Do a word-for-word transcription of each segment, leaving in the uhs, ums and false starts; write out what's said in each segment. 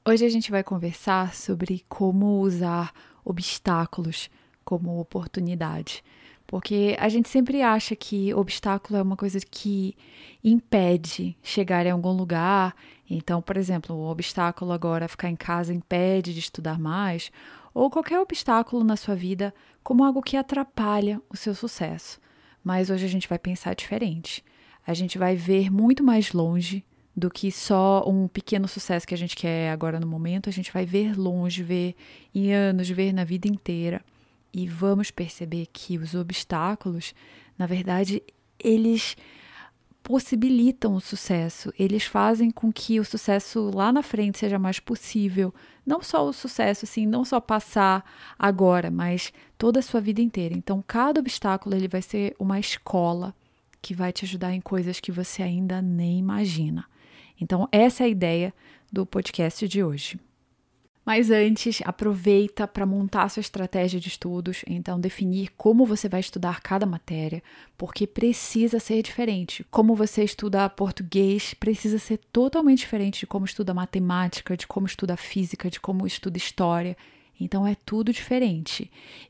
Hoje a gente vai conversar sobre como usar obstáculos como oportunidade, porque a gente sempre acha que obstáculo é uma coisa que impede chegar em algum lugar. Então, por exemplo, o obstáculo agora ficar em casa impede de estudar mais, ou qualquer obstáculo na sua vida como algo que atrapalha o seu sucesso. Mas hoje a gente vai pensar diferente. A gente vai ver muito mais longe do que só um pequeno sucesso que a gente quer agora no momento. A gente vai ver longe, ver em anos, ver na vida inteira. E vamos perceber que os obstáculos, na verdade, eles possibilitam o sucesso. Eles fazem com que o sucesso lá na frente seja mais possível. Não só o sucesso, assim, não só passar agora, mas toda a sua vida inteira. Então, cada obstáculo ele vai ser uma escola que vai te ajudar em coisas que você ainda nem imagina. Então, essa é a ideia do podcast de hoje. Mas antes, aproveita para montar sua estratégia de estudos, então definir como você vai estudar cada matéria, porque precisa ser diferente. Como você estuda português precisa ser totalmente diferente de como estuda matemática, de como estuda física, de como estuda história. Então é tudo diferente.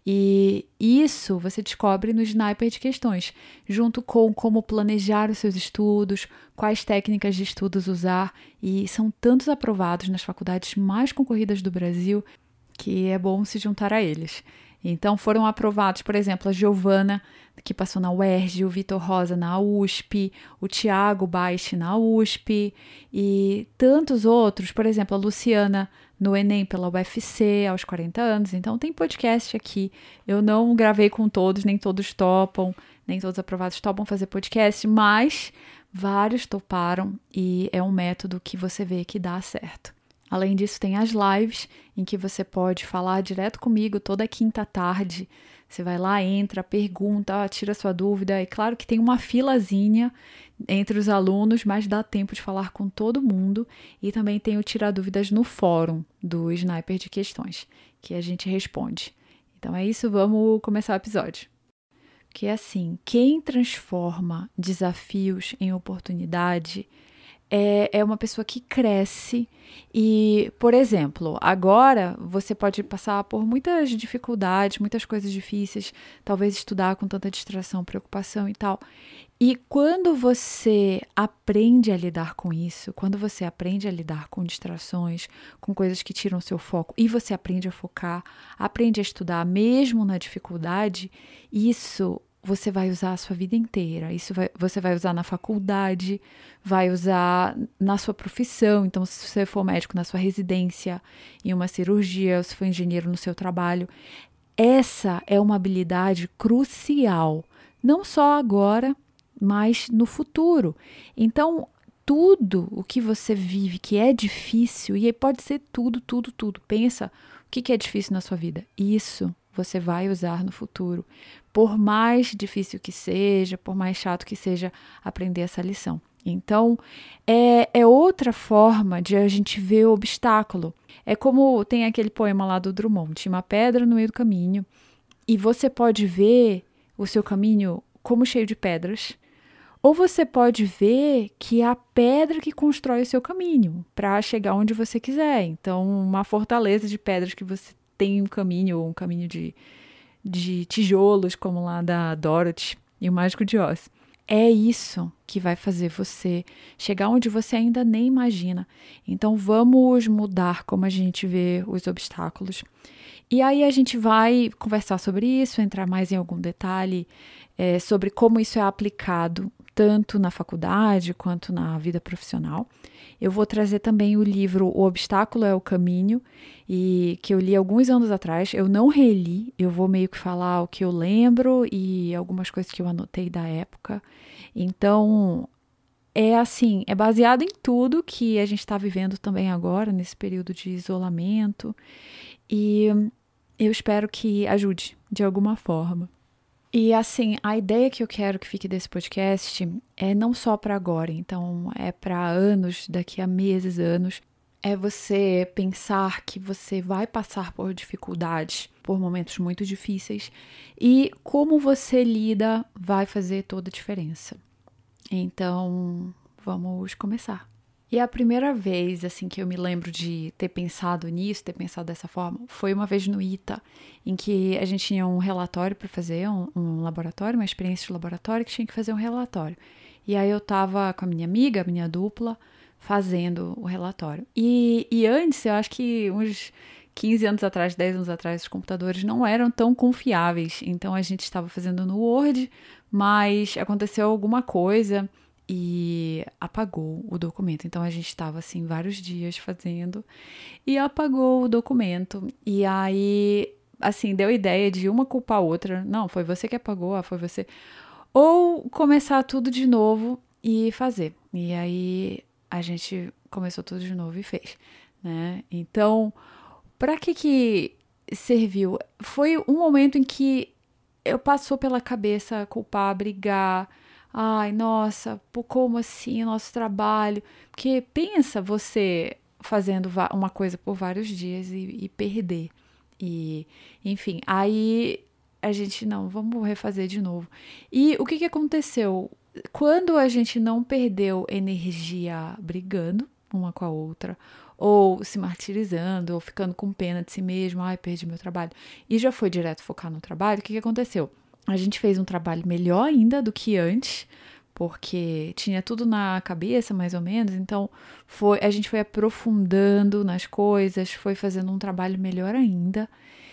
E isso você descobre no Sniper de Questões, junto com como planejar os seus estudos, quais técnicas de estudos usar. E são tantos aprovados nas faculdades mais concorridas do Brasil que é bom se juntar a eles. Então foram aprovados, por exemplo, a Giovana, que passou na U E R J, o Vitor Rosa na U S P, o Tiago Baix na U S P e tantos outros, por exemplo, a Luciana no Enem pela U F C aos quarenta anos. Então tem podcast aqui. Eu não gravei com todos, nem todos topam, nem todos aprovados topam fazer podcast, mas vários toparam e é um método que você vê que dá certo. Além disso, tem as lives em que você pode falar direto comigo toda quinta tarde. Você vai lá, entra, pergunta, tira sua dúvida. E claro que tem uma filazinha entre os alunos, mas dá tempo de falar com todo mundo. E também tem o Tirar Dúvidas no fórum do Sniper de Questões, que a gente responde. Então é isso, vamos começar o episódio. Que é assim, quem transforma desafios em oportunidade é, é uma pessoa que cresce e, por exemplo, agora você pode passar por muitas dificuldades, muitas coisas difíceis, talvez estudar com tanta distração, preocupação e tal. E quando você aprende a lidar com isso, quando você aprende a lidar com distrações, com coisas que tiram seu foco, e você aprende a focar, aprende a estudar mesmo na dificuldade, isso você vai usar a sua vida inteira. Isso vai, você vai usar na faculdade, vai usar na sua profissão. Então, se você for médico, na sua residência, em uma cirurgia, se for engenheiro no seu trabalho. Essa é uma habilidade crucial, não só agora, mas no futuro. Então, tudo o que você vive que é difícil, e aí pode ser tudo, tudo, tudo. Pensa, o que é difícil na sua vida? Isso você vai usar no futuro. Por mais difícil que seja, por mais chato que seja aprender essa lição. Então, é, é outra forma de a gente ver o obstáculo. É como tem aquele poema lá do Drummond, tinha uma pedra no meio do caminho, e você pode ver o seu caminho como cheio de pedras, ou você pode ver que é a pedra que constrói o seu caminho para chegar onde você quiser. Então, uma fortaleza de pedras que você tem um caminho, ou um caminho de, de tijolos, como lá da Dorothy e o Mágico de Oz. É isso que vai fazer você chegar onde você ainda nem imagina. Então, vamos mudar como a gente vê os obstáculos. E aí a gente vai conversar sobre isso, entrar mais em algum detalhe é, sobre como isso é aplicado tanto na faculdade quanto na vida profissional. Eu vou trazer também o livro O Obstáculo é o Caminho, e que eu li alguns anos atrás. Eu não reli, eu vou meio que falar o que eu lembro e algumas coisas que eu anotei da época. Então, é assim, é baseado em tudo que a gente está vivendo também agora, nesse período de isolamento, e eu espero que ajude de alguma forma. E assim, a ideia que eu quero que fique desse podcast é não só para agora, então é para anos, daqui a meses, anos. É você pensar que você vai passar por dificuldades, por momentos muito difíceis, e como você lida vai fazer toda a diferença. Então, vamos começar. E a primeira vez, assim, que eu me lembro de ter pensado nisso, ter pensado dessa forma, foi uma vez no ITA, em que a gente tinha um relatório para fazer, um, um laboratório, uma experiência de laboratório, que tinha que fazer um relatório. E aí eu tava com a minha amiga, a minha dupla, fazendo o relatório. E, e antes, eu acho que uns quinze anos atrás, dez anos atrás, os computadores não eram tão confiáveis. Então a gente estava fazendo no Word, mas aconteceu alguma coisa e apagou o documento. Então a gente estava assim vários dias fazendo e apagou o documento. E aí, assim, deu a ideia de uma culpar a outra. Não, foi você que apagou, ah, foi você. Ou começar tudo de novo e fazer. E aí a gente começou tudo de novo e fez, né? Então, para que que serviu? Foi um momento em que eu passou pela cabeça culpar, brigar. Ai, nossa, pô, como assim, nosso trabalho? Porque pensa você fazendo uma coisa por vários dias e, e perder. E, enfim, aí a gente, não, vamos refazer de novo. E o que que aconteceu? Quando a gente não perdeu energia brigando uma com a outra, ou se martirizando, ou ficando com pena de si mesmo, ai, perdi meu trabalho, e já foi direto focar no trabalho, o que que aconteceu? A gente fez um trabalho melhor ainda do que antes, porque tinha tudo na cabeça, mais ou menos, então foi, a gente foi aprofundando nas coisas, foi fazendo um trabalho melhor ainda,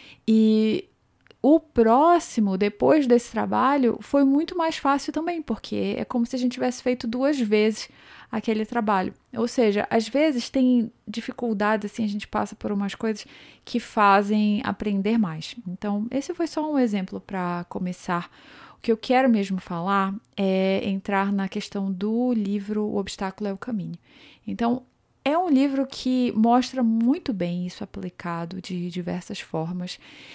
e o próximo, depois desse trabalho, foi muito mais fácil também, porque é como se a gente tivesse feito duas vezes aquele trabalho. Ou seja, às vezes tem dificuldades, assim, a gente passa por umas coisas que fazem aprender mais. Então, esse foi só um exemplo para começar. O que eu quero mesmo falar é entrar na questão do livro O Obstáculo é o Caminho. Então, é um livro que mostra muito bem isso aplicado de diversas formas.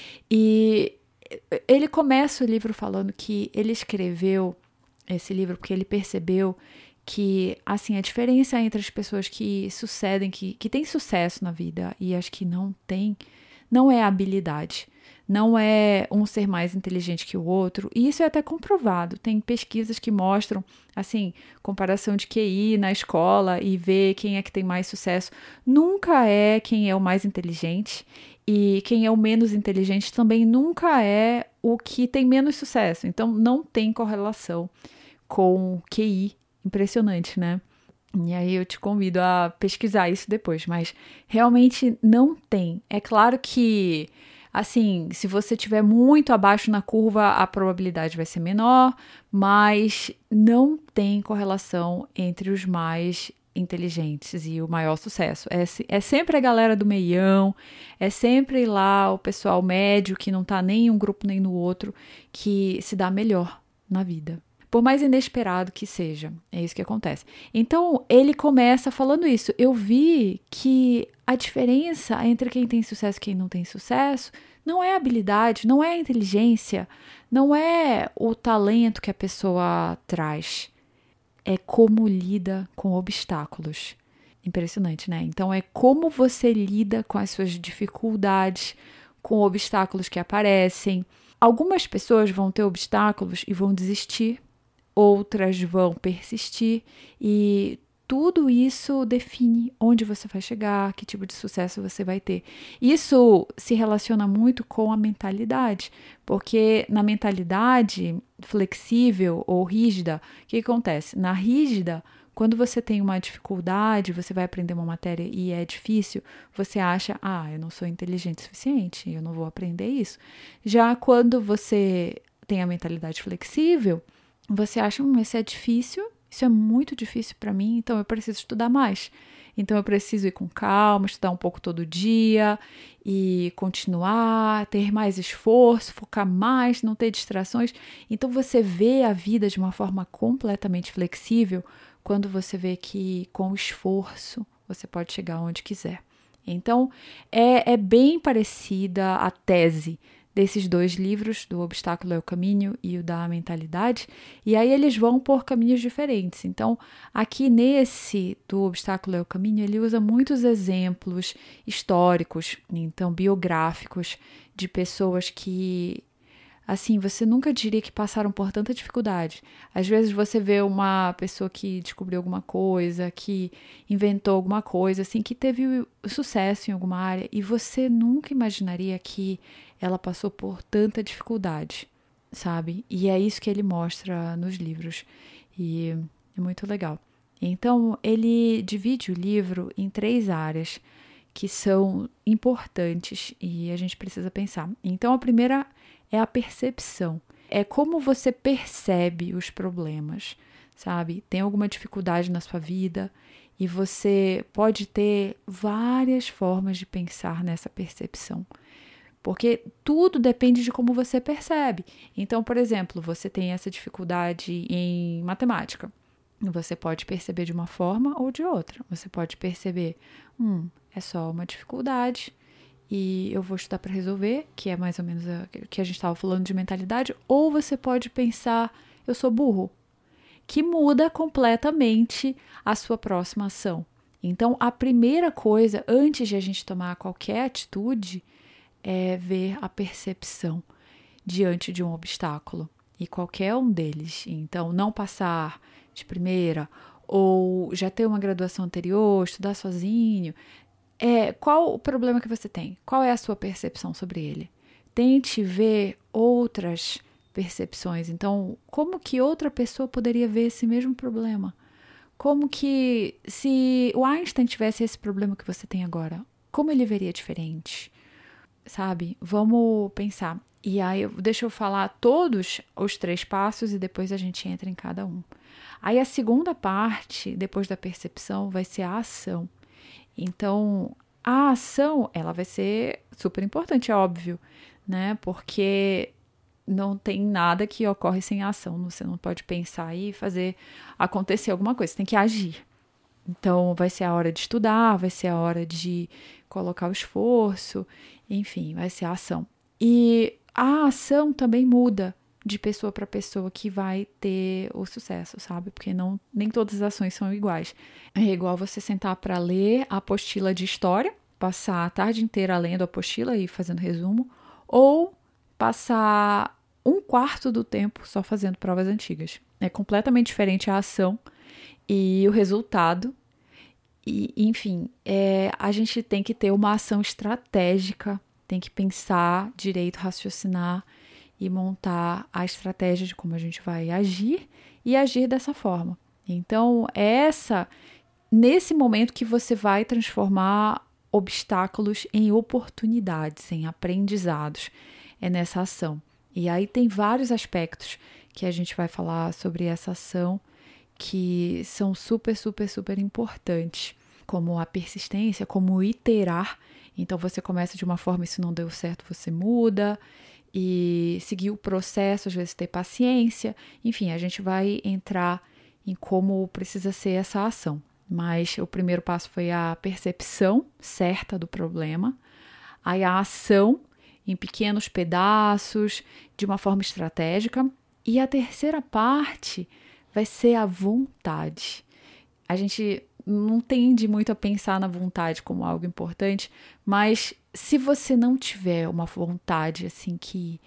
E ele começa o livro falando que ele escreveu esse livro porque ele percebeu que, assim, a diferença entre as pessoas que sucedem, que, que têm sucesso na vida e as que não têm, não é a habilidade. Não é um ser mais inteligente que o outro, e isso é até comprovado. Tem pesquisas que mostram, assim, comparação de Q I na escola e ver quem é que tem mais sucesso. Nunca é quem é o mais inteligente, e quem é o menos inteligente também nunca é o que tem menos sucesso. Então, não tem correlação com Q I. Impressionante, né? E aí eu te convido a pesquisar isso depois, mas realmente não tem. É claro que, assim, se você estiver muito abaixo na curva, a probabilidade vai ser menor, mas não tem correlação entre os mais inteligentes e o maior sucesso. É, é sempre a galera do meião, é sempre lá o pessoal médio que não tá nem em um grupo nem no outro que se dá melhor na vida. Por mais inesperado que seja, é isso que acontece. Então, ele começa falando isso. Eu vi que a diferença entre quem tem sucesso e quem não tem sucesso não é a habilidade, não é a inteligência, não é o talento que a pessoa traz. É como lida com obstáculos. Impressionante, né? Então, é como você lida com as suas dificuldades, com obstáculos que aparecem. Algumas pessoas vão ter obstáculos e vão desistir. Outras vão persistir e tudo isso define onde você vai chegar, que tipo de sucesso você vai ter. Isso se relaciona muito com a mentalidade, porque na mentalidade flexível ou rígida, o que acontece? Na rígida, quando você tem uma dificuldade, você vai aprender uma matéria e é difícil, você acha, ah, eu não sou inteligente o suficiente, eu não vou aprender isso. Já quando você tem a mentalidade flexível, você acha, hum, isso é difícil, isso é muito difícil para mim, então eu preciso estudar mais. Então eu preciso ir com calma, estudar um pouco todo dia e continuar, ter mais esforço, focar mais, não ter distrações. Então você vê a vida de uma forma completamente flexível quando você vê que com esforço você pode chegar onde quiser. Então é, é bem parecida a tese desses dois livros, do Obstáculo é o Caminho e o da Mentalidade, e aí eles vão por caminhos diferentes. Então, aqui nesse do Obstáculo é o Caminho, ele usa muitos exemplos históricos, então biográficos, de pessoas que Assim, você nunca diria que passaram por tanta dificuldade. Às vezes você vê uma pessoa que descobriu alguma coisa, que inventou alguma coisa, assim, que teve sucesso em alguma área e você nunca imaginaria que ela passou por tanta dificuldade, sabe? E é isso que ele mostra nos livros e é muito legal. Então, ele divide o livro em três áreas que são importantes e a gente precisa pensar. Então, a primeira é a percepção. É como você percebe os problemas, sabe? Tem alguma dificuldade na sua vida e você pode ter várias formas de pensar nessa percepção. Porque tudo depende de como você percebe. Então, por exemplo, você tem essa dificuldade em matemática. Você pode perceber de uma forma ou de outra. Você pode perceber, hum, é só uma dificuldade e eu vou estudar para resolver, que é mais ou menos o que a gente estava falando de mentalidade, ou você pode pensar, eu sou burro, que muda completamente a sua próxima ação. Então, a primeira coisa, antes de a gente tomar qualquer atitude, é ver a percepção diante de um obstáculo, e qualquer um deles. Então, não passar de primeira, ou já ter uma graduação anterior, estudar sozinho. É, qual o problema que você tem? Qual é a sua percepção sobre ele? Tente ver outras percepções. Então, como que outra pessoa poderia ver esse mesmo problema? Como que, se o Einstein tivesse esse problema que você tem agora, como ele veria diferente? Sabe? Vamos pensar. E aí, deixa eu falar todos os três passos e depois a gente entra em cada um. Aí, a segunda parte, depois da percepção, vai ser a ação. Então, a ação, ela vai ser super importante, é óbvio, né? Porque não tem nada que ocorre sem ação. Você não pode pensar e fazer acontecer alguma coisa, você tem que agir. Então, vai ser a hora de estudar, vai ser a hora de colocar o esforço, enfim, vai ser a ação. E a ação também muda de pessoa para pessoa que vai ter o sucesso, sabe? Porque não, nem todas as ações são iguais. É igual você sentar para ler a apostila de história, passar a tarde inteira lendo a apostila e fazendo resumo, ou passar um quarto do tempo só fazendo provas antigas. É completamente diferente a ação e o resultado. E, enfim, é, a gente tem que ter uma ação estratégica, tem que pensar direito, raciocinar e montar a estratégia de como a gente vai agir e agir dessa forma. Então, é essa, nesse momento que você vai transformar obstáculos em oportunidades, em aprendizados, é nessa ação. E aí tem vários aspectos que a gente vai falar sobre essa ação que são super, super, super importantes, como a persistência, como iterar. Então, você começa de uma forma e se não deu certo, você muda. E seguir o processo, às vezes ter paciência. Enfim, a gente vai entrar em como precisa ser essa ação. Mas o primeiro passo foi a percepção certa do problema. Aí a ação em pequenos pedaços, de uma forma estratégica. E a terceira parte vai ser a vontade. A gente não tende muito a pensar na vontade como algo importante, mas se você não tiver uma vontade assim que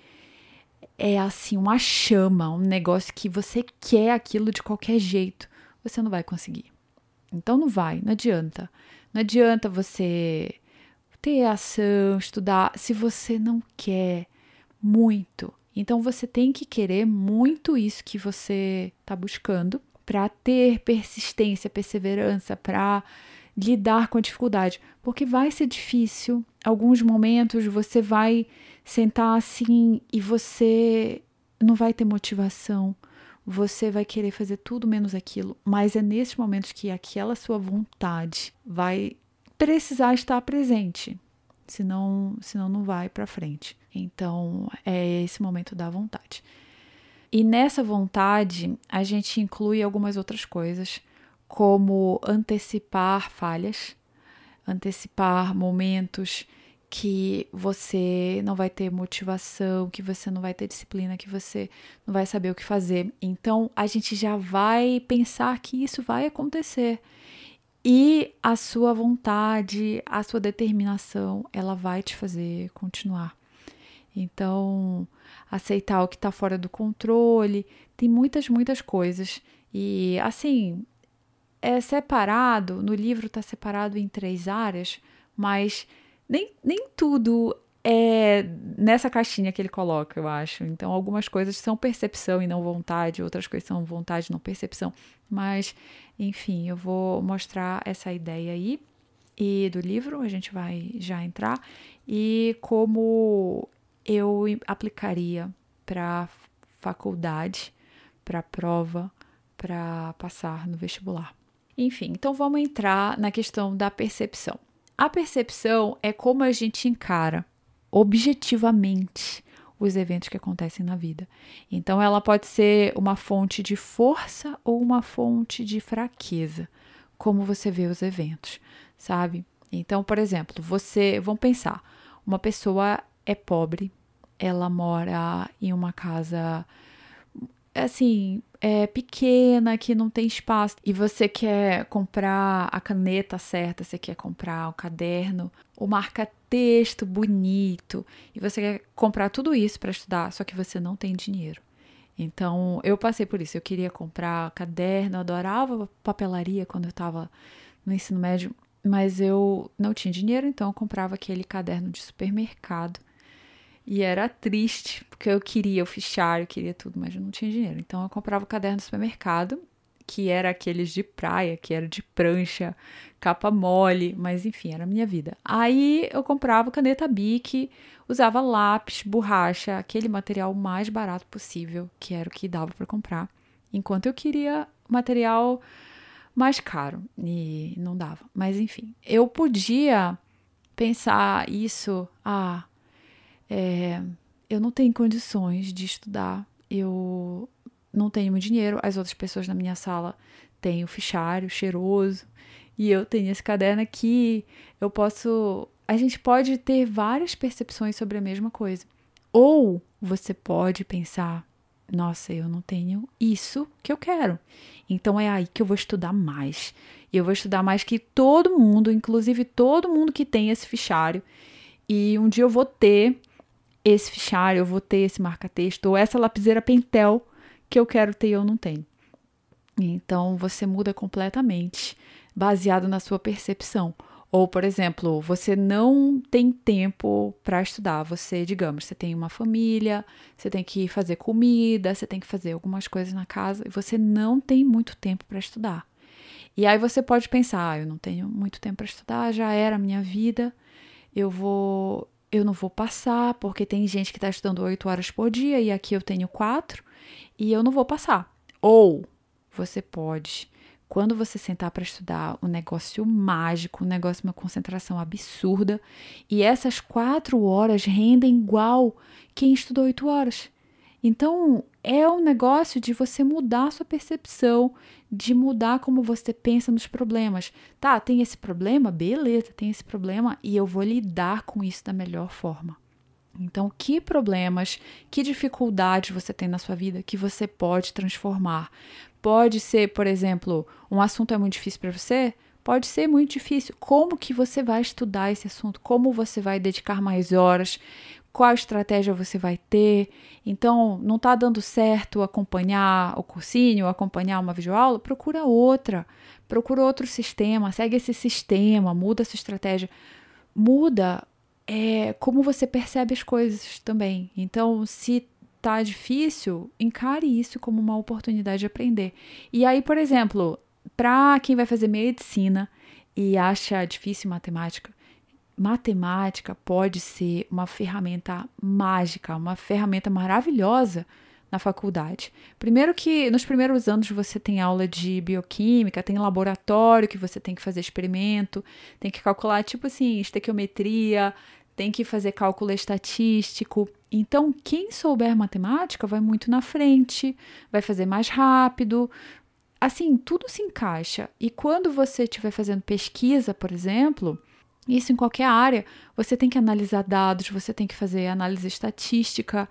é assim uma chama, um negócio que você quer aquilo de qualquer jeito, você não vai conseguir. Então não vai, não adianta. Não adianta você ter ação, estudar, se você não quer muito. Então você tem que querer muito isso que você está buscando para ter persistência, perseverança, para lidar com a dificuldade, porque vai ser difícil. Alguns momentos você vai sentar assim e você não vai ter motivação, você vai querer fazer tudo menos aquilo, mas é nesses momentos que aquela sua vontade vai precisar estar presente, senão, senão não vai para frente. Então, é esse momento da vontade. E nessa vontade, a gente inclui algumas outras coisas, como antecipar falhas, antecipar momentos que você não vai ter motivação, que você não vai ter disciplina, que você não vai saber o que fazer. Então, a gente já vai pensar que isso vai acontecer. E a sua vontade, a sua determinação, ela vai te fazer continuar. Então, aceitar o que está fora do controle, tem muitas, muitas coisas. E, assim, é separado, no livro está separado em três áreas, mas nem, nem tudo é nessa caixinha que ele coloca, eu acho. Então, algumas coisas são percepção e não vontade, outras coisas são vontade e não percepção. Mas, enfim, eu vou mostrar essa ideia aí e do livro, a gente vai já entrar, e como eu aplicaria para faculdade, para prova, para passar no vestibular. Enfim, então vamos entrar na questão da percepção. A percepção é como a gente encara objetivamente os eventos que acontecem na vida. Então, ela pode ser uma fonte de força ou uma fonte de fraqueza, como você vê os eventos, sabe? Então, por exemplo, você, vamos pensar, uma pessoa é pobre, ela mora em uma casa, assim, é pequena, que não tem espaço, e você quer comprar a caneta certa, você quer comprar o caderno, o marca-texto bonito, e você quer comprar tudo isso para estudar, só que você não tem dinheiro. Então, eu passei por isso, eu queria comprar caderno, eu adorava papelaria quando eu estava no ensino médio, mas eu não tinha dinheiro, então eu comprava aquele caderno de supermercado. E era triste, porque eu queria o fichário, eu queria tudo, mas eu não tinha dinheiro. Então eu comprava o caderno do supermercado, que era aqueles de praia, que era de prancha, capa mole, mas enfim, era a minha vida. Aí eu comprava caneta Bic, usava lápis, borracha, aquele material mais barato possível, que era o que dava para comprar. Enquanto eu queria material mais caro, e não dava. Mas enfim, eu podia pensar isso, ah... É, eu não tenho condições de estudar, eu não tenho dinheiro, as outras pessoas na minha sala têm o fichário cheiroso e eu tenho esse caderno aqui, eu posso... A gente pode ter várias percepções sobre a mesma coisa. Ou você pode pensar, nossa, eu não tenho isso que eu quero, então é aí que eu vou estudar mais. E eu vou estudar mais que todo mundo, inclusive todo mundo que tem esse fichário, e um dia eu vou ter esse fichário, eu vou ter esse marca-texto, ou essa lapiseira Pentel que eu quero ter e eu não tenho. Então, você muda completamente, baseado na sua percepção. Ou, por exemplo, você não tem tempo para estudar. Você, digamos, você tem uma família, você tem que fazer comida, você tem que fazer algumas coisas na casa, e você não tem muito tempo para estudar. E aí você pode pensar, ah, eu não tenho muito tempo para estudar, já era a minha vida, eu vou... eu não vou passar, porque tem gente que está estudando oito horas por dia e aqui eu tenho quatro e eu não vou passar. Ou você pode, quando você sentar para estudar, um negócio mágico, um negócio, uma concentração absurda, e essas quatro horas rendem igual quem estudou oito horas. Então, é um negócio de você mudar a sua percepção, de mudar como você pensa nos problemas. Tá, tem esse problema? Beleza, tem esse problema e eu vou lidar com isso da melhor forma. Então, que problemas, que dificuldades você tem na sua vida que você pode transformar? Pode ser, por exemplo, um assunto é muito difícil para você? Pode ser muito difícil. Como que você vai estudar esse assunto? Como você vai dedicar mais horas? Qual estratégia você vai ter? Então, não está dando certo acompanhar o cursinho, acompanhar uma videoaula? Procura outra. Procura outro sistema. Segue esse sistema. Muda a sua estratégia. Muda é, como você percebe as coisas também. Então, se está difícil, encare isso como uma oportunidade de aprender. E aí, por exemplo, para quem vai fazer medicina e acha difícil matemática, matemática pode ser uma ferramenta mágica, uma ferramenta maravilhosa na faculdade. Primeiro que nos primeiros anos você tem aula de bioquímica, tem laboratório que você tem que fazer experimento, tem que calcular tipo assim, estequiometria, tem que fazer cálculo estatístico. Então, quem souber matemática vai muito na frente, vai fazer mais rápido. Assim, tudo se encaixa. E quando você estiver fazendo pesquisa, por exemplo, isso em qualquer área, você tem que analisar dados, você tem que fazer análise estatística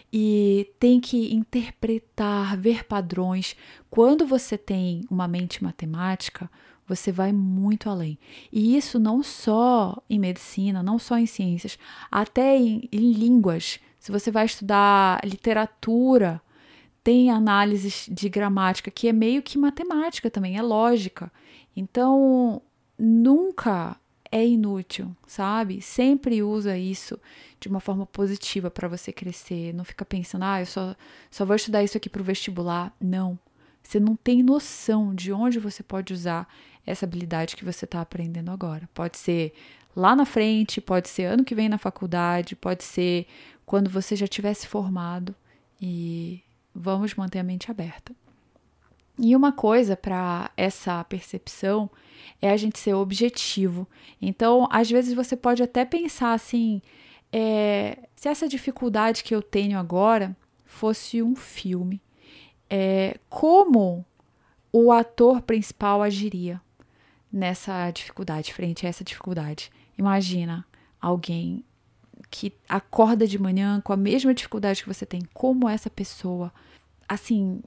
e tem que interpretar, ver padrões. Quando você tem uma mente matemática, você vai muito além. E isso não só em medicina, não só em ciências, até em, em línguas. Se você vai estudar literatura, tem análises de gramática, que é meio que matemática também, é lógica. Então, nunca é inútil, sabe? Sempre usa isso de uma forma positiva para você crescer. Não fica pensando, ah, eu só, só vou estudar isso aqui para o vestibular. Não. Você não tem noção de onde você pode usar essa habilidade que você está aprendendo agora. Pode ser lá na frente, pode ser ano que vem na faculdade, pode ser quando você já tivesse formado. E vamos manter a mente aberta. E uma coisa para essa percepção é a gente ser objetivo. Então, às vezes você pode até pensar assim, é, se essa dificuldade que eu tenho agora fosse um filme, é, como o ator principal agiria nessa dificuldade, frente a essa dificuldade? Imagina alguém que acorda de manhã com a mesma dificuldade que você tem, como essa pessoa, assim,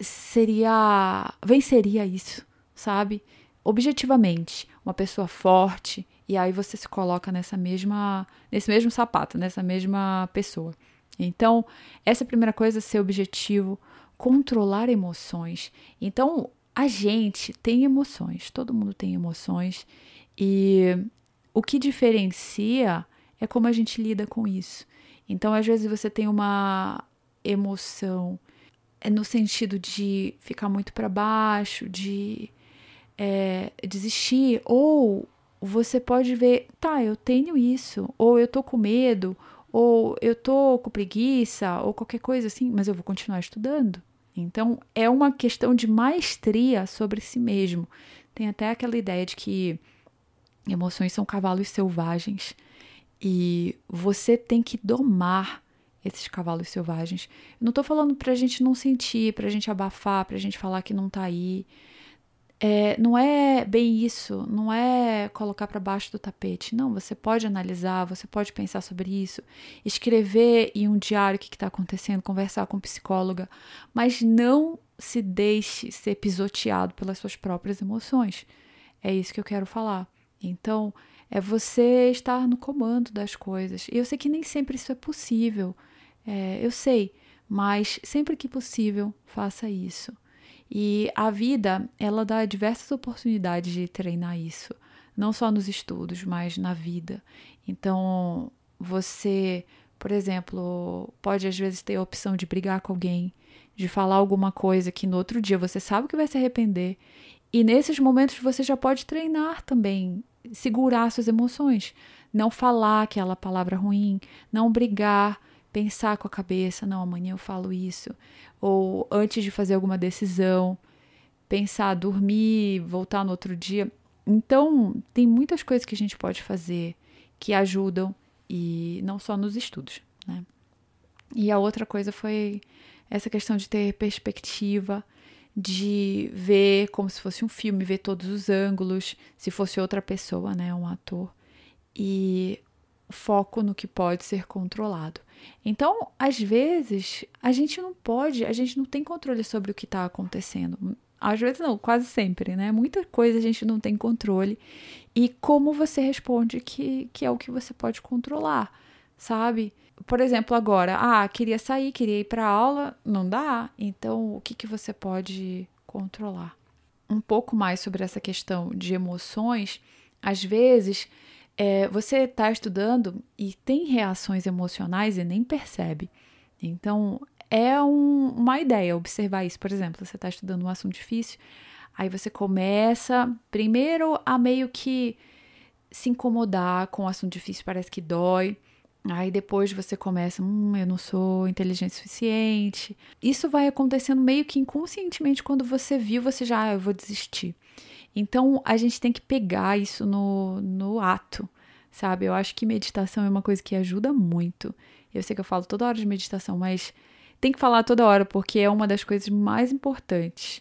seria, venceria isso, sabe? Objetivamente, uma pessoa forte, e aí você se coloca nessa mesma, nesse mesmo sapato, nessa mesma pessoa. Então, essa é a primeira coisa, ser objetivo, controlar emoções. Então, a gente tem emoções, todo mundo tem emoções, e o que diferencia é como a gente lida com isso. Então, às vezes você tem uma emoção é no sentido de ficar muito para baixo, de é, desistir, ou você pode ver, tá, eu tenho isso, ou eu tô com medo, ou eu tô com preguiça, ou qualquer coisa assim, mas eu vou continuar estudando. Então, é uma questão de maestria sobre si mesmo. Tem até aquela ideia de que emoções são cavalos selvagens e você tem que domar esses cavalos selvagens. Eu não tô falando pra gente não sentir, pra gente abafar, pra gente falar que não tá aí. É, não é bem isso, não é colocar para baixo do tapete. Não, você pode analisar, você pode pensar sobre isso, escrever em um diário o que está acontecendo, conversar com um psicóloga, mas não se deixe ser pisoteado pelas suas próprias emoções. É isso que eu quero falar. Então, é você estar no comando das coisas. E eu sei que nem sempre isso é possível, é, eu sei, mas sempre que possível, faça isso. E a vida, ela dá diversas oportunidades de treinar isso, não só nos estudos, mas na vida. Então, você, por exemplo, pode às vezes ter a opção de brigar com alguém, de falar alguma coisa que no outro dia você sabe que vai se arrepender. E nesses momentos você já pode treinar também, segurar suas emoções, não falar aquela palavra ruim, não brigar, pensar com a cabeça, não, amanhã eu falo isso. Ou antes de fazer alguma decisão, pensar, dormir, voltar no outro dia. Então, tem muitas coisas que a gente pode fazer que ajudam, e não só nos estudos, né? E a outra coisa foi essa questão de ter perspectiva, de ver como se fosse um filme, ver todos os ângulos, se fosse outra pessoa, né, um ator, e foco no que pode ser controlado. Então, às vezes, a gente não pode, a gente não tem controle sobre o que está acontecendo. Às vezes não, quase sempre, né? Muita coisa a gente não tem controle. E como você responde que, que é o que você pode controlar, sabe? Por exemplo, agora, ah, queria sair, queria ir para aula, não dá. Então, o que, que você pode controlar? Um pouco mais sobre essa questão de emoções, às vezes É, você está estudando e tem reações emocionais e nem percebe. Então, é um, uma ideia observar isso. Por exemplo, você está estudando um assunto difícil, aí você começa, primeiro, a meio que se incomodar com o assunto difícil, parece que dói. Aí depois você começa, hum, eu não sou inteligente o suficiente. Isso vai acontecendo meio que inconscientemente. Quando você viu, você já, ah, eu vou desistir. Então, a gente tem que pegar isso no, no ato, sabe? Eu acho que meditação é uma coisa que ajuda muito. Eu sei que eu falo toda hora de meditação, mas tem que falar toda hora, porque é uma das coisas mais importantes.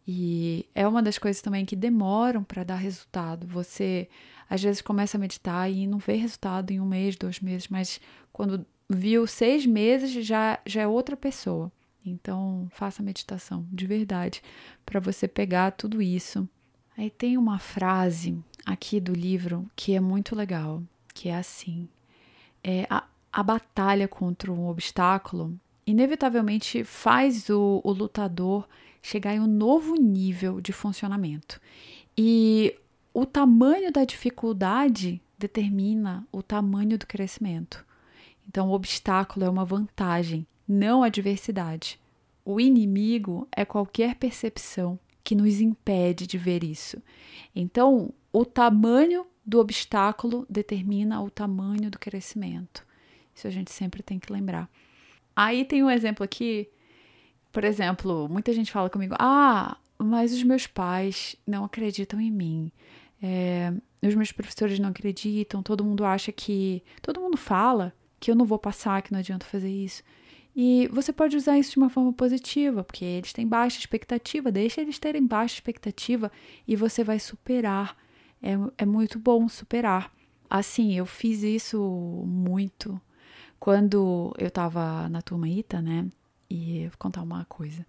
E é uma das coisas também que demoram para dar resultado. Você, às vezes, começa a meditar e não vê resultado em um mês, dois meses, mas quando viu seis meses, já, já é outra pessoa. Então, faça meditação, de verdade, para você pegar tudo isso. Aí tem uma frase aqui do livro que é muito legal, que é assim, é, a, a batalha contra um obstáculo inevitavelmente faz o, o lutador chegar em um novo nível de funcionamento. E o tamanho da dificuldade determina o tamanho do crescimento. Então, o obstáculo é uma vantagem, não a adversidade. O inimigo é qualquer percepção que nos impede de ver isso. Então, o tamanho do obstáculo determina o tamanho do crescimento. Isso a gente sempre tem que lembrar. Aí tem um exemplo aqui, por exemplo, muita gente fala comigo, ah, mas os meus pais não acreditam em mim. É, os meus professores não acreditam, todo mundo acha que... Todo mundo fala que eu não vou passar, que não adianta fazer isso. E você pode usar isso de uma forma positiva, porque eles têm baixa expectativa, deixa eles terem baixa expectativa e você vai superar. É, é muito bom superar. Assim, eu fiz isso muito quando eu estava na turma ITA, né? E eu vou contar uma coisa.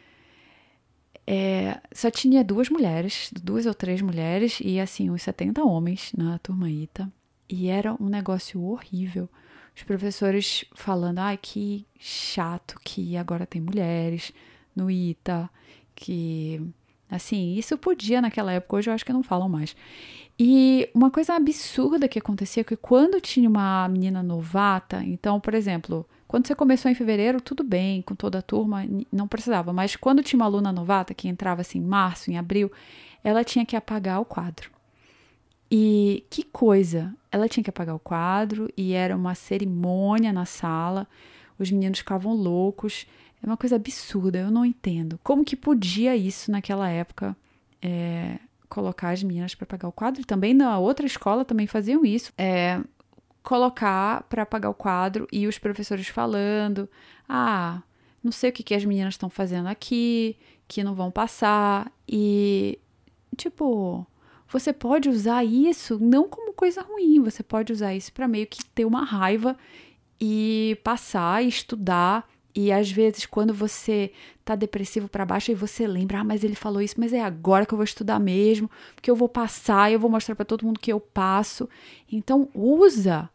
É, só tinha duas mulheres, duas ou três mulheres e assim, uns setenta homens na turma ITA. E era um negócio horrível. Os professores falando, ai, que chato que agora tem mulheres no ITA, que, assim, isso podia naquela época, hoje eu acho que não falam mais. E uma coisa absurda que acontecia é que quando tinha uma menina novata, então, por exemplo, quando você começou em fevereiro, tudo bem, com toda a turma, não precisava, mas quando tinha uma aluna novata que entrava assim em março, em abril, ela tinha que apagar o quadro. E que coisa, ela tinha que apagar o quadro e era uma cerimônia na sala, os meninos ficavam loucos, é uma coisa absurda, eu não entendo. Como que podia isso naquela época, é, colocar as meninas para apagar o quadro? Também na outra escola também faziam isso, é, colocar para apagar o quadro e os professores falando, ah, não sei o que, que as meninas estão fazendo aqui, que não vão passar e, tipo... Você pode usar isso não como coisa ruim, você pode usar isso para meio que ter uma raiva e passar e estudar. E às vezes quando você tá depressivo para baixo e você lembra, ah, mas ele falou isso, mas é agora que eu vou estudar mesmo, porque eu vou passar e eu vou mostrar para todo mundo que eu passo. Então usa,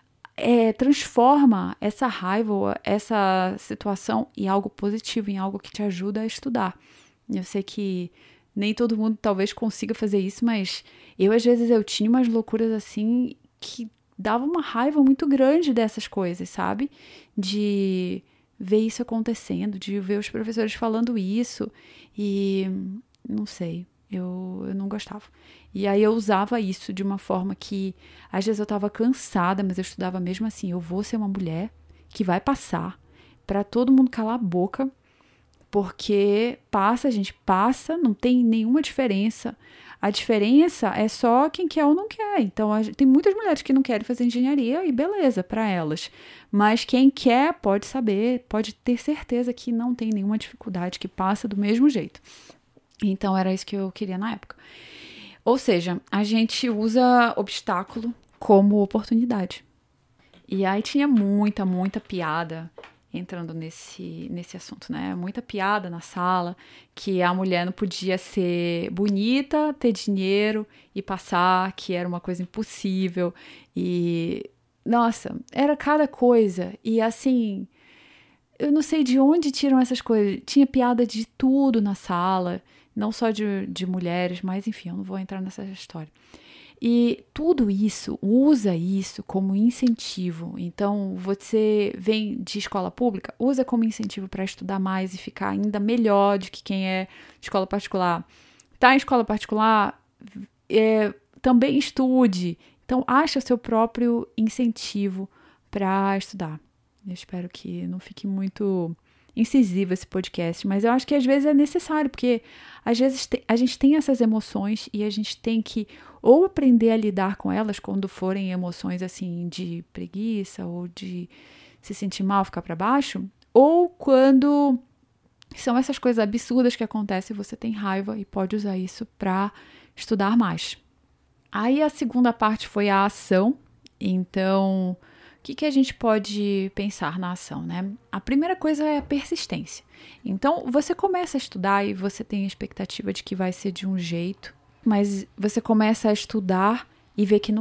é, transforma essa raiva, essa situação em algo positivo, em algo que te ajuda a estudar. Eu sei que nem todo mundo talvez consiga fazer isso, mas eu, às vezes, eu tinha umas loucuras assim que dava uma raiva muito grande dessas coisas, sabe? De ver isso acontecendo, de ver os professores falando isso e não sei, eu, eu não gostava. E aí eu usava isso de uma forma que, às vezes eu estava cansada, mas eu estudava mesmo assim, eu vou ser uma mulher que vai passar para todo mundo calar a boca, porque passa, a gente passa, não tem nenhuma diferença. A diferença é só quem quer ou não quer. Então, a, tem muitas mulheres que não querem fazer engenharia e beleza, para elas. Mas quem quer pode saber, pode ter certeza que não tem nenhuma dificuldade, que passa do mesmo jeito. Então, era isso que eu queria na época. Ou seja, a gente usa obstáculo como oportunidade. E aí tinha muita, muita piada entrando nesse, nesse assunto, né? Muita piada na sala, que a mulher não podia ser bonita, ter dinheiro e passar, que era uma coisa impossível. E, nossa, era cada coisa. E assim, eu não sei de onde tiram essas coisas. Tinha piada de tudo na sala, não só de, de mulheres, mas enfim, eu não vou entrar nessa história. E tudo isso, usa isso como incentivo. Então, você vem de escola pública, usa como incentivo para estudar mais e ficar ainda melhor do que quem é de escola particular. Tá em escola particular, é, também estude. Então, acha o seu próprio incentivo para estudar. Eu espero que não fique muito incisivo esse podcast, mas eu acho que às vezes é necessário, porque às vezes te, a gente tem essas emoções e a gente tem que ou aprender a lidar com elas quando forem emoções assim de preguiça ou de se sentir mal, ficar para baixo, ou quando são essas coisas absurdas que acontecem e você tem raiva e pode usar isso para estudar mais. Aí a segunda parte foi a ação. Então, o que, que a gente pode pensar na ação, né? A primeira coisa é a persistência. Então, você começa a estudar e você tem a expectativa de que vai ser de um jeito, mas você começa a estudar e vê que não é.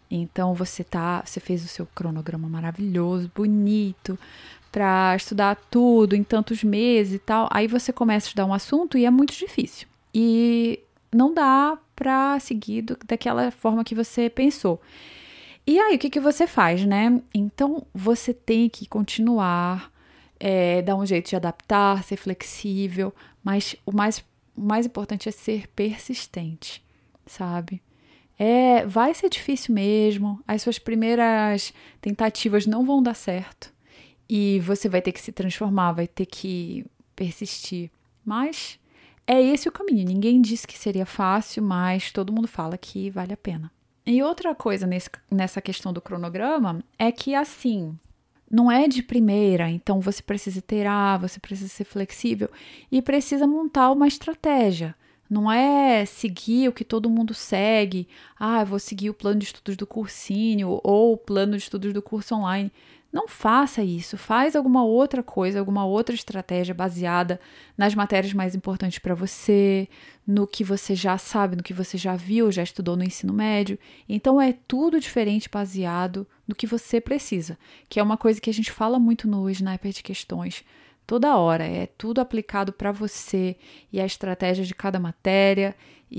Então você tá, você fez o seu cronograma maravilhoso, bonito, para estudar tudo em tantos meses e tal. Aí você começa a estudar um assunto e é muito difícil. E não dá para seguir do, daquela forma que você pensou. E aí, o que, que você faz, né? Então, você tem que continuar, é, dar um jeito de adaptar, ser flexível, mas o mais, o mais importante é ser persistente, sabe? É, vai ser difícil mesmo, as suas primeiras tentativas não vão dar certo e você vai ter que se transformar, vai ter que persistir, mas é esse o caminho. Ninguém disse que seria fácil, mas todo mundo fala que vale a pena. E outra coisa nesse, nessa questão do cronograma é que, assim, não é de primeira, então você precisa iterar, você precisa ser flexível e precisa montar uma estratégia. Não é seguir o que todo mundo segue. Ah, eu vou seguir o plano de estudos do cursinho ou o plano de estudos do curso online. Não faça isso. Faz alguma outra coisa, alguma outra estratégia baseada nas matérias mais importantes para você, no que você já sabe, no que você já viu, já estudou no ensino médio. Então, é tudo diferente baseado no que você precisa, que é uma coisa que a gente fala muito no Sniper de Questões. Toda hora, é tudo aplicado para você e a estratégia de cada matéria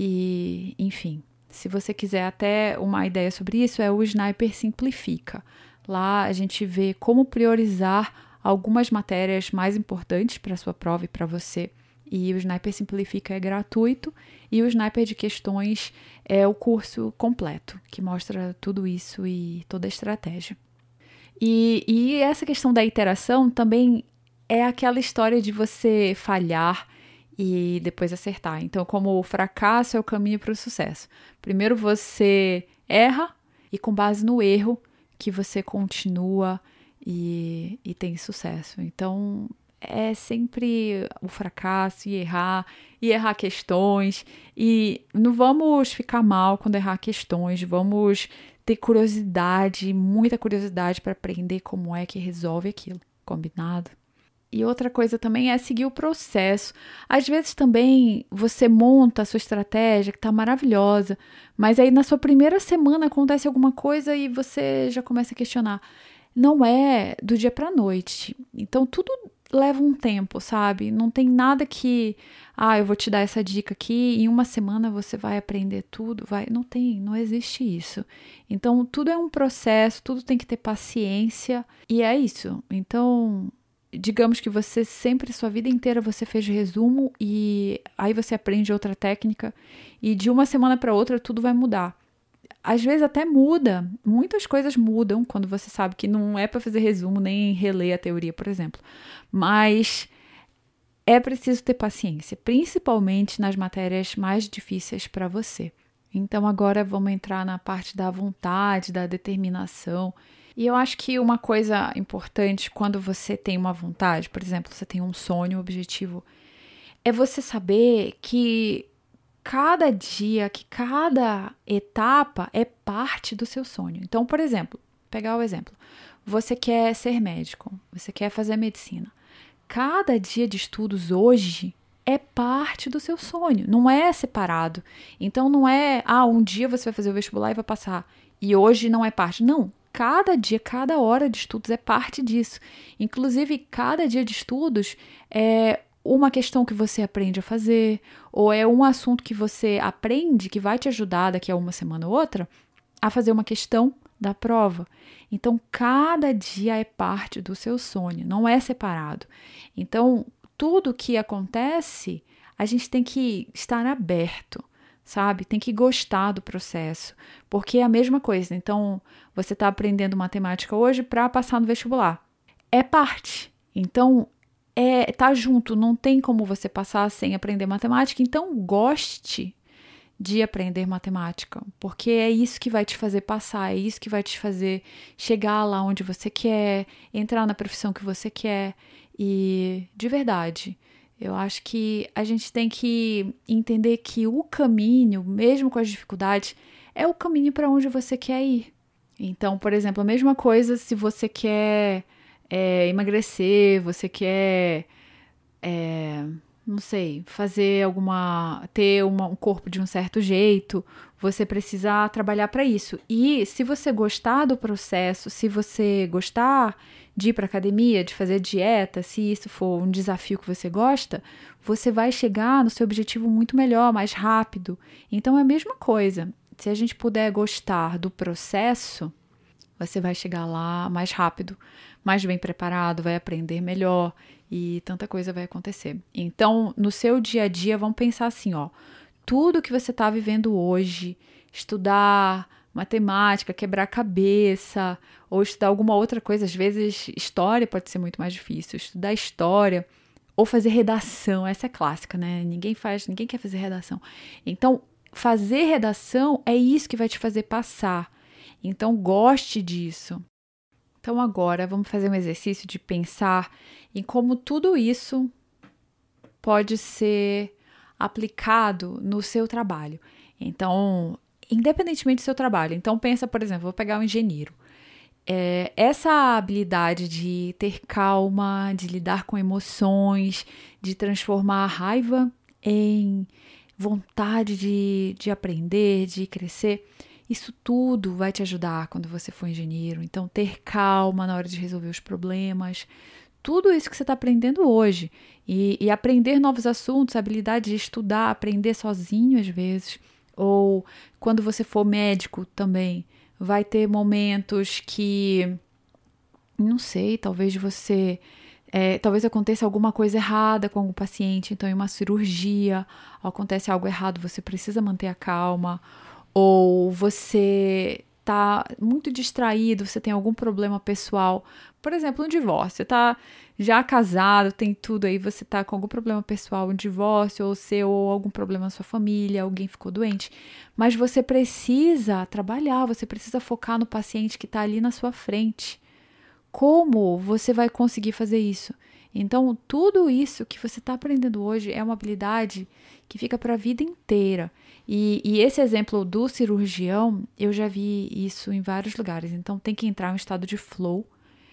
e, enfim, se você quiser até uma ideia sobre isso, é o Sniper Simplifica. Lá a gente vê como priorizar algumas matérias mais importantes para a sua prova e para você. E o Sniper Simplifica é gratuito e o Sniper de Questões é o curso completo, que mostra tudo isso e toda a estratégia. E, e essa questão da iteração também é aquela história de você falhar e depois acertar. Então, como o fracasso é o caminho para o sucesso. Primeiro você erra e com base no erro que você continua e, e tem sucesso. Então, é sempre o fracasso e errar, e errar questões. E não vamos ficar mal quando errar questões, vamos ter curiosidade, muita curiosidade para aprender como é que resolve aquilo. Combinado? E outra coisa também é seguir o processo. Às vezes também você monta a sua estratégia, que está maravilhosa, mas aí na sua primeira semana acontece alguma coisa e você já começa a questionar. Não é do dia para a noite. Então tudo leva um tempo, sabe? Não tem nada que, ah, eu vou te dar essa dica aqui, em uma semana você vai aprender tudo. Vai. Não tem, não existe isso. Então tudo é um processo, tudo tem que ter paciência e é isso. Então, digamos que você sempre, sua vida inteira, você fez resumo e aí você aprende outra técnica e de uma semana para outra tudo vai mudar. Às vezes até muda, muitas coisas mudam quando você sabe que não é para fazer resumo nem reler a teoria, por exemplo. Mas é preciso ter paciência, principalmente nas matérias mais difíceis para você. Então agora vamos entrar na parte da vontade, da determinação. E eu acho que uma coisa importante quando você tem uma vontade, por exemplo, você tem um sonho, um objetivo, é você saber que cada dia, que cada etapa é parte do seu sonho. Então, por exemplo, pegar o exemplo, você quer ser médico, você quer fazer medicina. Cada dia de estudos hoje é parte do seu sonho, não é separado. Então, não é, ah, um dia você vai fazer o vestibular e vai passar, e hoje não é parte. Não. Cada dia, cada hora de estudos é parte disso. Inclusive, cada dia de estudos é uma questão que você aprende a fazer, ou é um assunto que você aprende que vai te ajudar daqui a uma semana ou outra a fazer uma questão da prova. Então, cada dia é parte do seu sonho, não é separado. Então, tudo que acontece, a gente tem que estar aberto, sabe? Tem que gostar do processo, porque é a mesma coisa. Então, você está aprendendo matemática hoje para passar no vestibular. É parte. Então, é, tá junto. Não tem como você passar sem aprender matemática. Então, goste de aprender matemática, porque é isso que vai te fazer passar, é isso que vai te fazer chegar lá onde você quer, entrar na profissão que você quer. E, de verdade, eu acho que a gente tem que entender que o caminho, mesmo com as dificuldades, é o caminho para onde você quer ir. Então, por exemplo, a mesma coisa se você quer é, emagrecer, você quer, é, não sei, fazer alguma, ter uma, um corpo de um certo jeito, você precisa trabalhar para isso. E se você gostar do processo, se você gostar de ir para academia, de fazer dieta, se isso for um desafio que você gosta, você vai chegar no seu objetivo muito melhor, mais rápido. Então é a mesma coisa. Se a gente puder gostar do processo, você vai chegar lá mais rápido, mais bem preparado, vai aprender melhor e tanta coisa vai acontecer. Então, no seu dia a dia, vamos pensar assim, ó, tudo que você está vivendo hoje, estudar matemática, quebrar a cabeça, ou estudar alguma outra coisa, às vezes história pode ser muito mais difícil, estudar história, ou fazer redação, essa é clássica, né? Ninguém faz, ninguém quer fazer redação. Então, fazer redação é isso que vai te fazer passar. Então, goste disso. Então, agora, vamos fazer um exercício de pensar em como tudo isso pode ser aplicado no seu trabalho. Então, independentemente do seu trabalho. Então, pensa, por exemplo, vou pegar um engenheiro. É, essa habilidade de ter calma, de lidar com emoções, de transformar a raiva em vontade de, de aprender, de crescer, isso tudo vai te ajudar quando você for engenheiro. Então, ter calma na hora de resolver os problemas, tudo isso que você está aprendendo hoje. E, e aprender novos assuntos, a habilidade de estudar, aprender sozinho às vezes. Ou quando você for médico também, vai ter momentos que, não sei, talvez você... É, talvez aconteça alguma coisa errada com algum paciente. Então, em uma cirurgia, acontece algo errado, você precisa manter a calma. Ou você está muito distraído, você tem algum problema pessoal. Por exemplo, um divórcio. Você está já casado, tem tudo aí, você está com algum problema pessoal, um divórcio, ou seu, ou algum problema na sua família, alguém ficou doente. Mas você precisa trabalhar, você precisa focar no paciente que está ali na sua frente. Como você vai conseguir fazer isso? Então, tudo isso que você está aprendendo hoje é uma habilidade que fica para a vida inteira. E, e esse exemplo do cirurgião, eu já vi isso em vários lugares. Então, tem que entrar em um estado de flow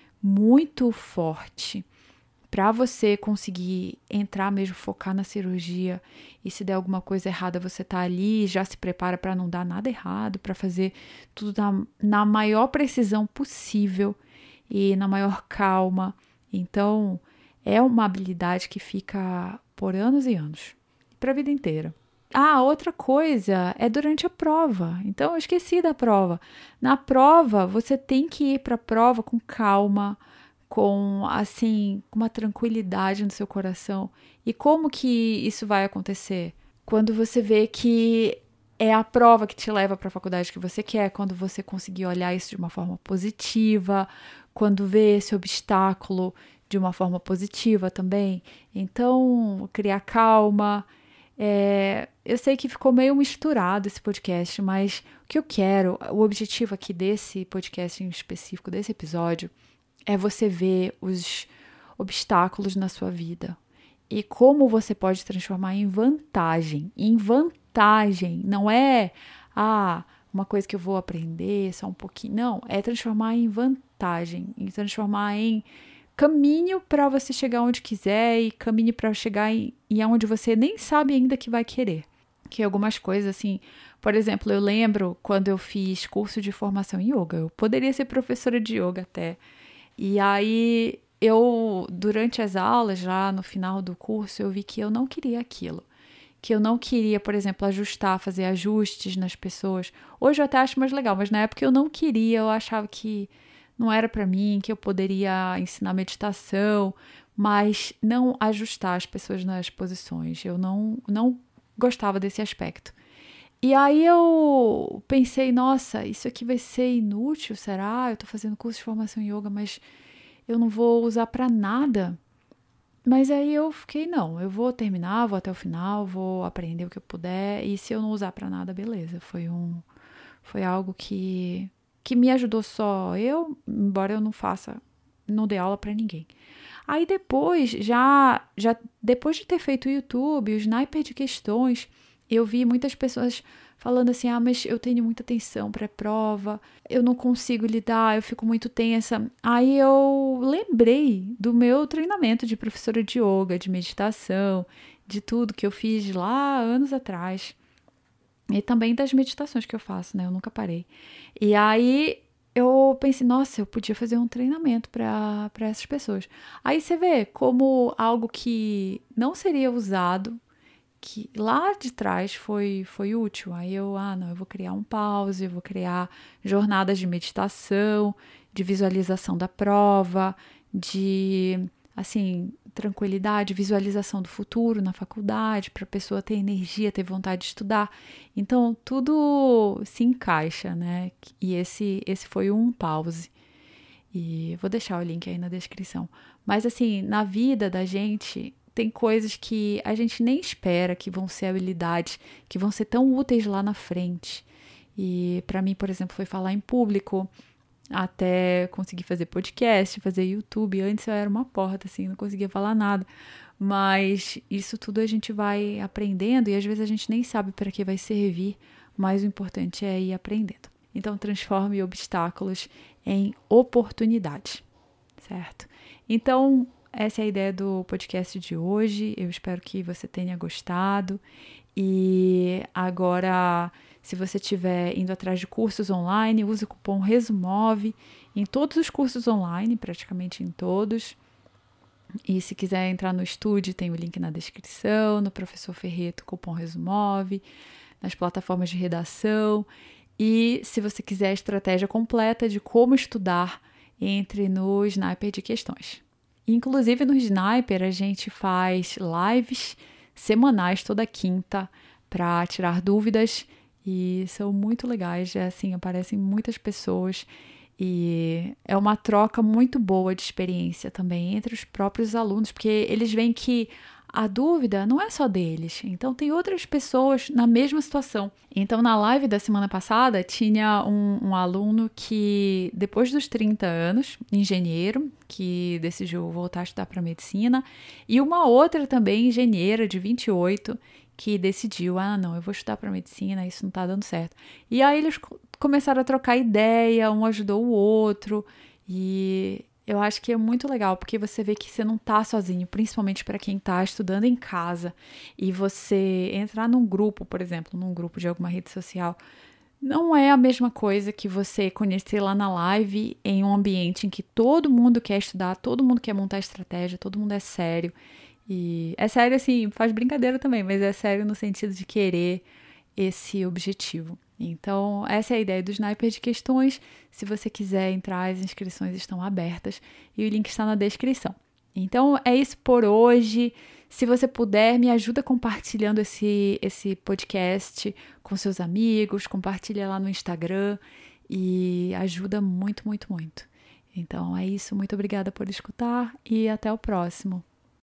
muito forte para você conseguir entrar mesmo, focar na cirurgia. E se der alguma coisa errada, você tá ali e já se prepara para não dar nada errado, para fazer tudo na, na maior precisão possível e na maior calma. Então, é uma habilidade que fica por anos e anos, para a vida inteira. Ah, outra coisa é durante a prova. Então, eu esqueci da prova. Na prova, você tem que ir para a prova com calma, com, assim, com uma tranquilidade no seu coração. E como que isso vai acontecer? Quando você vê que é a prova que te leva para a faculdade que você quer, quando você conseguir olhar isso de uma forma positiva, quando vê esse obstáculo de uma forma positiva também. Então, criar calma. É, eu sei que ficou meio misturado esse podcast, mas o que eu quero, o objetivo aqui desse podcast em específico, desse episódio, é você ver os obstáculos na sua vida e como você pode transformar em vantagem. Em vantagem, não é ah, uma coisa que eu vou aprender só um pouquinho. Não, é transformar em vantagem, em transformar em caminho para você chegar onde quiser e caminho para chegar em, em onde você nem sabe ainda que vai querer. Que algumas coisas assim, por exemplo, eu lembro quando eu fiz curso de formação em yoga, eu poderia ser professora de yoga até. E aí eu, durante as aulas, já no final do curso, eu vi que eu não queria aquilo. Que eu não queria, por exemplo, ajustar, fazer ajustes nas pessoas. Hoje eu até acho mais legal, mas na época eu não queria, eu achava que não era para mim, que eu poderia ensinar meditação, mas não ajustar as pessoas nas posições. Eu não, não gostava desse aspecto. E aí eu pensei, nossa, isso aqui vai ser inútil, será? Eu tô fazendo curso de formação em yoga, mas eu não vou usar para nada. Mas aí eu fiquei, não, eu vou terminar, vou até o final, vou aprender o que eu puder, e se eu não usar para nada, beleza. Foi um, foi algo que... que me ajudou só eu, embora eu não faça, não dê aula para ninguém. Aí depois, já, já depois de ter feito o YouTube, o Sniper de questões, eu vi muitas pessoas falando assim, ah, mas eu tenho muita tensão pré-prova, eu não consigo lidar, eu fico muito tensa. Aí eu lembrei do meu treinamento de professora de yoga, de meditação, de tudo que eu fiz lá anos atrás. E também das meditações que eu faço, né? Eu nunca parei. E aí eu pensei, nossa, eu podia fazer um treinamento para para essas pessoas. Aí você vê como algo que não seria usado, que lá de trás foi, foi útil. Aí eu, ah, não, eu vou criar um pause, eu vou criar jornadas de meditação, de visualização da prova, de, assim, tranquilidade, visualização do futuro na faculdade, para a pessoa ter energia, ter vontade de estudar. Então, tudo se encaixa, né? E esse, esse foi um pause. E vou deixar o link aí na descrição. Mas, assim, na vida da gente, tem coisas que a gente nem espera que vão ser habilidades, que vão ser tão úteis lá na frente. E para mim, por exemplo, foi falar em público, até conseguir fazer podcast, fazer YouTube. Antes eu era uma porta, assim, não conseguia falar nada. Mas isso tudo a gente vai aprendendo e às vezes a gente nem sabe para que vai servir, mas o importante é ir aprendendo. Então, transforme obstáculos em oportunidades, certo? Então, essa é a ideia do podcast de hoje. Eu espero que você tenha gostado. E agora, se você estiver indo atrás de cursos online, use o cupom RESUMOVE em todos os cursos online, praticamente em todos. E se quiser entrar no estúdio, tem o link na descrição, no Professor Ferreto, cupom RESUMOVE, nas plataformas de redação. E se você quiser a estratégia completa de como estudar, entre no Sniper de Questões. Inclusive no Sniper a gente faz lives semanais toda quinta para tirar dúvidas e são muito legais, é assim, aparecem muitas pessoas e é uma troca muito boa de experiência também entre os próprios alunos, porque eles veem que a dúvida não é só deles, então tem outras pessoas na mesma situação. Então na live da semana passada tinha um, um aluno que depois dos trinta anos, engenheiro, que decidiu voltar a estudar para medicina, e uma outra também engenheira de vinte e oito que decidiu, ah não, eu vou estudar para medicina, isso não está dando certo. E aí eles começaram a trocar ideia, um ajudou o outro e eu acho que é muito legal, porque você vê que você não tá sozinho, principalmente para quem tá estudando em casa. E você entrar num grupo, por exemplo, num grupo de alguma rede social, não é a mesma coisa que você conhecer lá na live em um ambiente em que todo mundo quer estudar, todo mundo quer montar estratégia, todo mundo é sério. E é sério assim, faz brincadeira também, mas é sério no sentido de querer esse objetivo. Então, essa é a ideia do Sniper de Questões. Se você quiser entrar, as inscrições estão abertas e o link está na descrição. Então, é isso por hoje. Se você puder, me ajuda compartilhando esse, esse podcast com seus amigos, compartilha lá no Instagram e ajuda muito, muito, muito. Então, é isso. Muito obrigada por escutar e até o próximo.